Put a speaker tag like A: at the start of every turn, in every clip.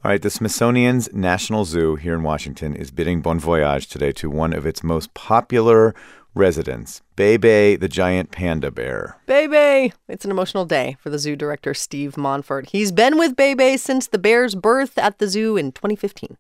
A: All right, the Smithsonian's National Zoo here in Washington is bidding bon voyage today to one of its most popular residents, Bei the giant panda bear.
B: Bei! It's an emotional day for the zoo director, Steve Monfort. He's been with Bei since the bear's birth at the zoo in 2015.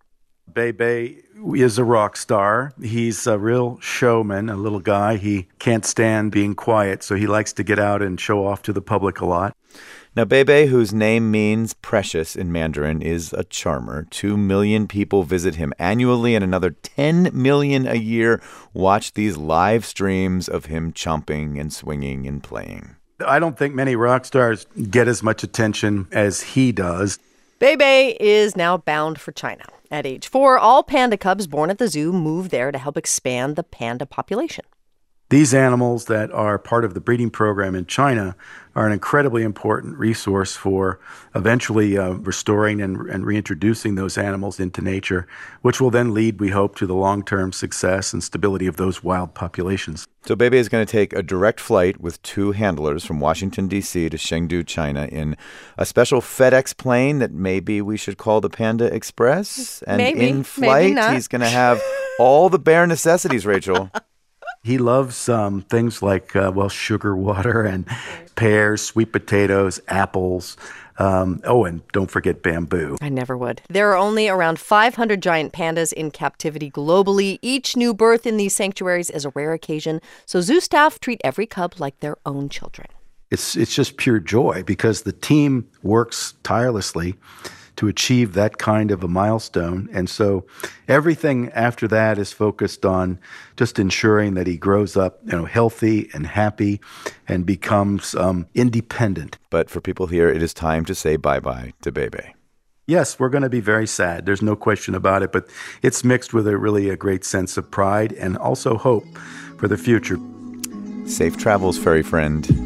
C: Bei is a rock star. He's a real showman, a little guy. He can't stand being quiet, so he likes to get out and show off to the public a lot.
A: Now, Bei, whose name means precious in Mandarin, is a charmer. 2 million people visit him annually, and another 10 million a year watch these live streams of him chomping and swinging and playing.
C: I don't think many rock stars get as much attention as he does.
B: Bei is now bound for China. At age 4, all panda cubs born at the zoo move there to help expand the panda population.
C: These animals that are part of the breeding program in China are an incredibly important resource for eventually restoring and reintroducing those animals into nature, which will then lead, we hope, to the long-term success and stability of those wild populations.
A: So Bei is going to take a direct flight with 2 handlers from Washington, D.C. to Chengdu, China in a special FedEx plane that maybe we should call the Panda Express. And in flight, he's going to have all the bear necessities, Rachel.
C: He loves things like, sugar water and pears, sweet potatoes, apples. And don't forget bamboo.
B: I never would. There are only around 500 giant pandas in captivity globally. Each new birth in these sanctuaries is a rare occasion, so zoo staff treat every cub like their own children.
C: It's just pure joy because the team works tirelessly to achieve that kind of a milestone. And so everything after that is focused on just ensuring that he grows up, healthy and happy and becomes independent.
A: But for people here, it is time to say bye-bye to Bei.
C: Yes, we're going to be very sad. There's no question about it, but it's mixed with a great sense of pride and also hope for the future.
A: Safe travels, furry friend.